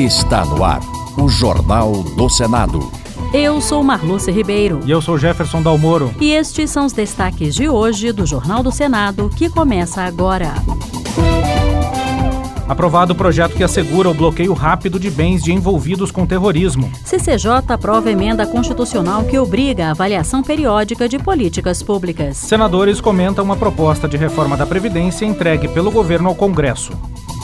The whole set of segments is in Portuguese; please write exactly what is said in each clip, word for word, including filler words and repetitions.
Está no ar o Jornal do Senado. Eu sou Marluce Ribeiro. E eu sou Jefferson Dalmoro. E estes são os destaques de hoje do Jornal do Senado, que começa agora. Aprovado o projeto que assegura o bloqueio rápido de bens de envolvidos com terrorismo. C C J aprova emenda constitucional que obriga a avaliação periódica de políticas públicas. Senadores comentam uma proposta de reforma da Previdência entregue pelo governo ao Congresso.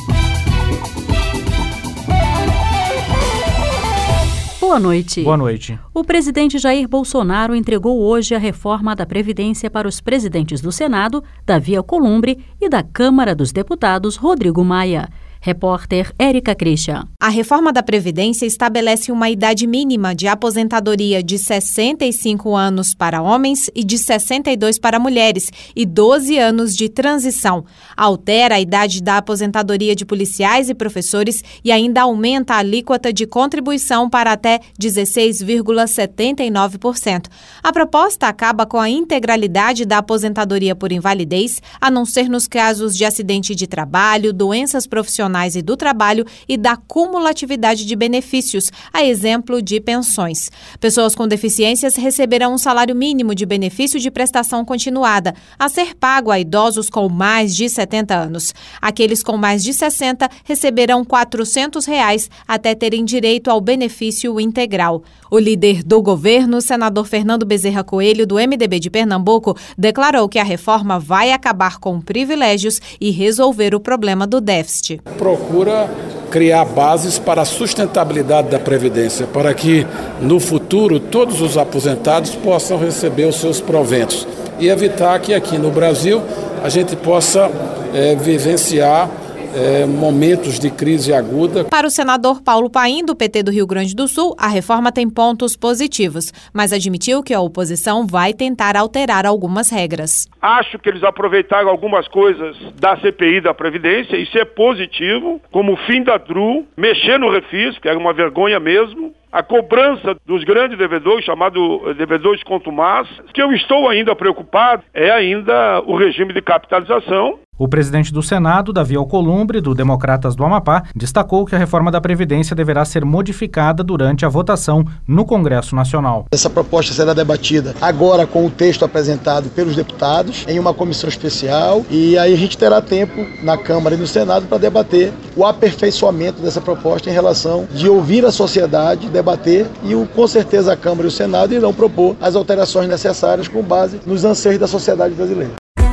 Boa noite. Boa noite. O presidente Jair Bolsonaro entregou hoje a reforma da Previdência para os presidentes do Senado, Davi Alcolumbre, e da Câmara dos Deputados, Rodrigo Maia. Repórter Érica Christian. A reforma da Previdência estabelece uma idade mínima de aposentadoria de sessenta e cinco anos para homens e de sessenta e dois para mulheres e doze anos de transição. Altera a idade da aposentadoria de policiais e professores e ainda aumenta a alíquota de contribuição para até dezesseis vírgula setenta e nove por cento. A proposta acaba com a integralidade da aposentadoria por invalidez, a não ser nos casos de acidente de trabalho, doenças profissionais e do trabalho e da cumulatividade de benefícios, a exemplo de pensões. Pessoas com deficiências receberão um salário mínimo de benefício de prestação continuada, a ser pago a idosos com mais de setenta anos. Aqueles com mais de sessenta receberão quatrocentos reais até terem direito ao benefício integral. O líder do governo, senador Fernando Bezerra Coelho, do M D B de Pernambuco, declarou que a reforma vai acabar com privilégios e resolver o problema do déficit. Procura criar bases para a sustentabilidade da Previdência, para que no futuro todos os aposentados possam receber os seus proventos e evitar que aqui no Brasil a gente possa é, vivenciar É, momentos de crise aguda. Para o senador Paulo Paim, do P T do Rio Grande do Sul, a reforma tem pontos positivos, mas admitiu que a oposição vai tentar alterar algumas regras. Acho que eles aproveitaram algumas coisas da C P I da Previdência, isso é positivo, como o fim da D R U, mexer no refis, que era uma vergonha mesmo, a cobrança dos grandes devedores, chamado devedores contumaz. O que eu estou ainda preocupado é ainda o regime de capitalização. O presidente do Senado, Davi Alcolumbre, do Democratas do Amapá, destacou que a reforma da Previdência deverá ser modificada durante a votação no Congresso Nacional. Essa proposta será debatida agora com o texto apresentado pelos deputados em uma comissão especial e aí a gente terá tempo na Câmara e no Senado para debater o aperfeiçoamento dessa proposta em relação de ouvir a sociedade, debater e o, com certeza a Câmara e o Senado irão propor as alterações necessárias com base nos anseios da sociedade brasileira.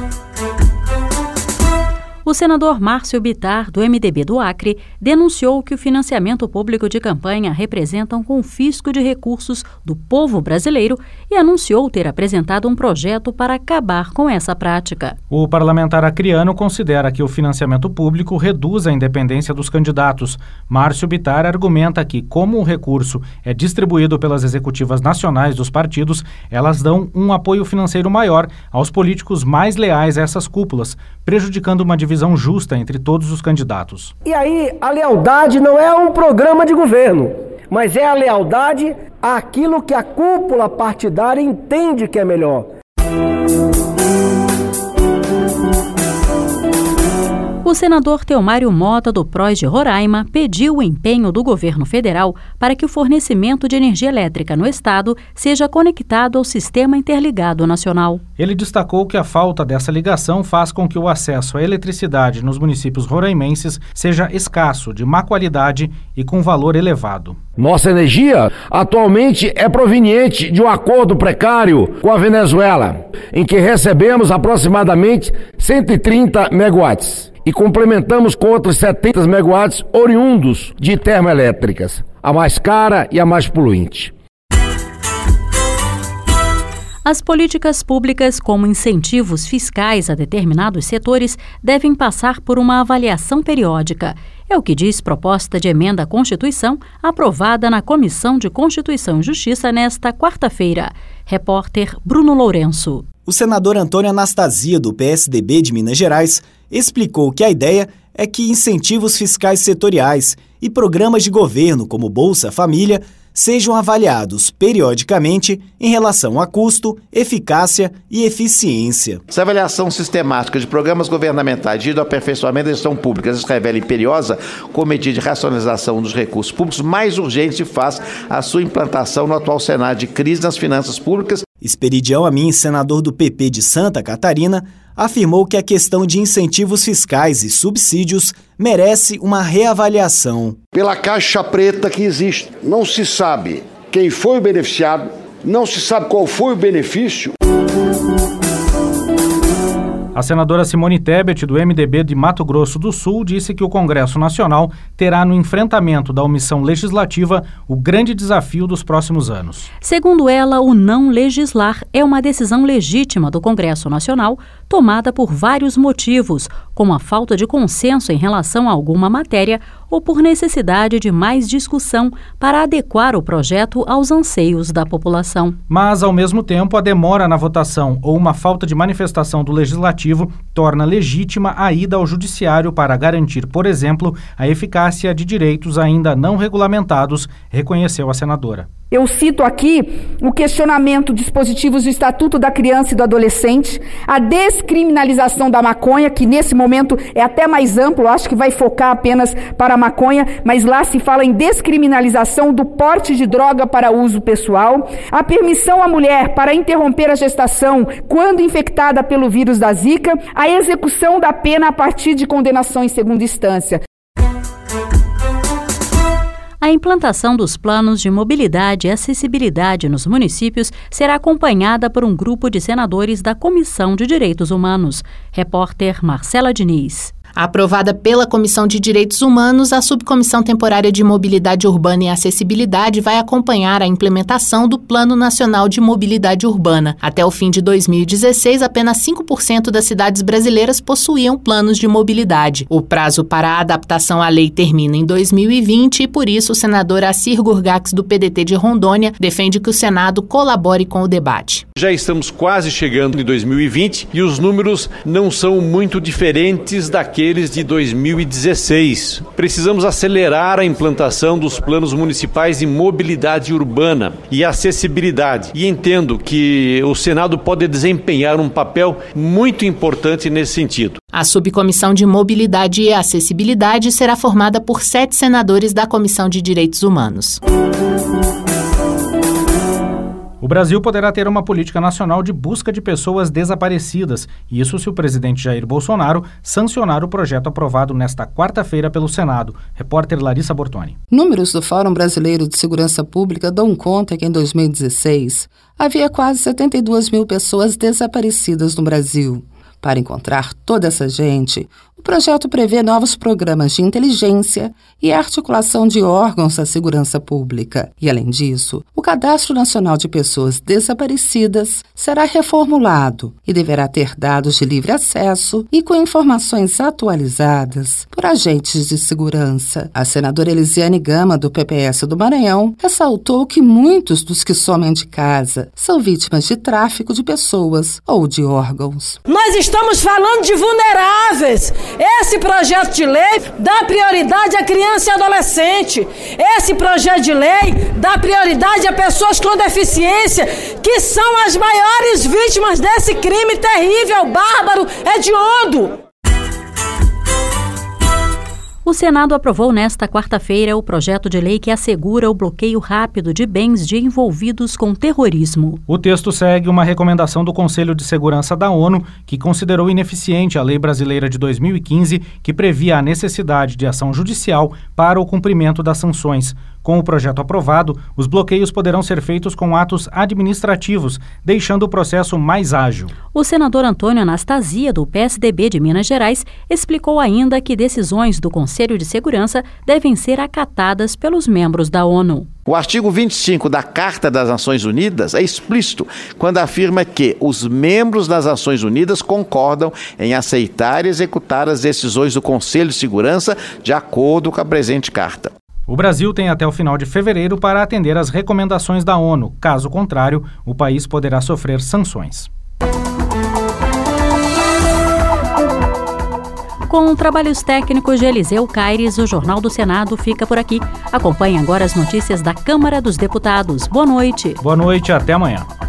O senador Márcio Bittar, do M D B do Acre, denunciou que o financiamento público de campanha representa um confisco de recursos do povo brasileiro e anunciou ter apresentado um projeto para acabar com essa prática. O parlamentar acreano considera que o financiamento público reduz a independência dos candidatos. Márcio Bittar argumenta que, como o recurso é distribuído pelas executivas nacionais dos partidos, elas dão um apoio financeiro maior aos políticos mais leais a essas cúpulas, prejudicando uma divisão justa entre todos os candidatos. E aí, a lealdade não é um programa de governo, mas é a lealdade àquilo que a cúpula partidária entende que é melhor. O senador Teomário Mota, do P R O S de Roraima, pediu o empenho do governo federal para que o fornecimento de energia elétrica no estado seja conectado ao Sistema Interligado Nacional. Ele destacou que a falta dessa ligação faz com que o acesso à eletricidade nos municípios roraimenses seja escasso, de má qualidade e com valor elevado. Nossa energia atualmente é proveniente de um acordo precário com a Venezuela, em que recebemos aproximadamente cento e trinta megawatts. E complementamos com outros setenta megawatts oriundos de termoelétricas, a mais cara e a mais poluente. As políticas públicas, como incentivos fiscais a determinados setores, devem passar por uma avaliação periódica. É o que diz proposta de emenda à Constituição aprovada na Comissão de Constituição e Justiça nesta quarta-feira. Repórter Bruno Lourenço. O senador Antônio Anastasia, do P S D B de Minas Gerais, explicou que a ideia é que incentivos fiscais setoriais e programas de governo, como Bolsa Família, sejam avaliados periodicamente em relação a custo, eficácia e eficiência. Se a avaliação sistemática de programas governamentais de aperfeiçoamento da gestão pública se revela imperiosa, com medida de racionalização dos recursos públicos, mais urgente se faz a sua implantação no atual cenário de crise nas finanças públicas. Esperidião Amin, senador do P P de Santa Catarina, afirmou que a questão de incentivos fiscais e subsídios merece uma reavaliação. Pela caixa preta que existe, não se sabe quem foi o beneficiado, não se sabe qual foi o benefício. A senadora Simone Tebet, do M D B de Mato Grosso do Sul, disse que o Congresso Nacional terá no enfrentamento da omissão legislativa o grande desafio dos próximos anos. Segundo ela, o não legislar é uma decisão legítima do Congresso Nacional, tomada por vários motivos, como a falta de consenso em relação a alguma matéria ou por necessidade de mais discussão para adequar o projeto aos anseios da população. Mas, ao mesmo tempo, a demora na votação ou uma falta de manifestação do Legislativo torna legítima a ida ao Judiciário para garantir, por exemplo, a eficácia de direitos ainda não regulamentados, reconheceu a senadora. Eu cito aqui o questionamento dos dispositivos do Estatuto da Criança e do Adolescente, a descriminalização da maconha, que nesse momento é até mais amplo, acho que vai focar apenas para a maconha, mas lá se fala em descriminalização do porte de droga para uso pessoal, a permissão à mulher para interromper a gestação quando infectada pelo vírus da Zika, a execução da pena a partir de condenação em segunda instância. A implantação dos planos de mobilidade e acessibilidade nos municípios será acompanhada por um grupo de senadores da Comissão de Direitos Humanos. Repórter Marcela Diniz. Aprovada pela Comissão de Direitos Humanos, a Subcomissão Temporária de Mobilidade Urbana e Acessibilidade vai acompanhar a implementação do Plano Nacional de Mobilidade Urbana. Até o fim de dois mil e dezesseis, apenas cinco por cento das cidades brasileiras possuíam planos de mobilidade. O prazo para a adaptação à lei termina em dois mil e vinte e, por isso, o senador Assir Gurgax, do P D T de Rondônia, defende que o Senado colabore com o debate. Já estamos quase chegando em dois mil e vinte e os números não são muito diferentes daqueles de dois mil e dezesseis. Precisamos acelerar a implantação dos planos municipais de mobilidade urbana e acessibilidade. E entendo que o Senado pode desempenhar um papel muito importante nesse sentido. A Subcomissão de Mobilidade e Acessibilidade será formada por sete senadores da Comissão de Direitos Humanos. O Brasil poderá ter uma política nacional de busca de pessoas desaparecidas, isso se o presidente Jair Bolsonaro sancionar o projeto aprovado nesta quarta-feira pelo Senado. Repórter Larissa Bortoni. Números do Fórum Brasileiro de Segurança Pública dão conta que em dois mil e dezesseis havia quase setenta e duas mil pessoas desaparecidas no Brasil. Para encontrar toda essa gente, o projeto prevê novos programas de inteligência e articulação de órgãos da segurança pública. E, além disso, o Cadastro Nacional de Pessoas Desaparecidas será reformulado e deverá ter dados de livre acesso e com informações atualizadas por agentes de segurança. A senadora Elisiane Gama, do P P S do Maranhão, ressaltou que muitos dos que somem de casa são vítimas de tráfico de pessoas ou de órgãos. Nós estamos falando de vulneráveis. Esse projeto de lei dá prioridade à criança e adolescente. Esse projeto de lei dá prioridade a pessoas com deficiência, que são as maiores vítimas desse crime terrível, bárbaro, hediondo. O Senado aprovou nesta quarta-feira o projeto de lei que assegura o bloqueio rápido de bens de envolvidos com terrorismo. O texto segue uma recomendação do Conselho de Segurança da ONU, que considerou ineficiente a lei brasileira de dois mil e quinze, que previa a necessidade de ação judicial para o cumprimento das sanções. Com o projeto aprovado, os bloqueios poderão ser feitos com atos administrativos, deixando o processo mais ágil. O senador Antônio Anastasia, do P S D B de Minas Gerais, explicou ainda que decisões do Conselho de Segurança devem ser acatadas pelos membros da ONU. O artigo vinte e cinco da Carta das Nações Unidas é explícito quando afirma que os membros das Nações Unidas concordam em aceitar e executar as decisões do Conselho de Segurança de acordo com a presente carta. O Brasil tem até o final de fevereiro para atender às recomendações da ONU. Caso contrário, o país poderá sofrer sanções. Com trabalhos técnicos de Eliseu Caires, o Jornal do Senado fica por aqui. Acompanhe agora as notícias da Câmara dos Deputados. Boa noite. Boa noite, até amanhã.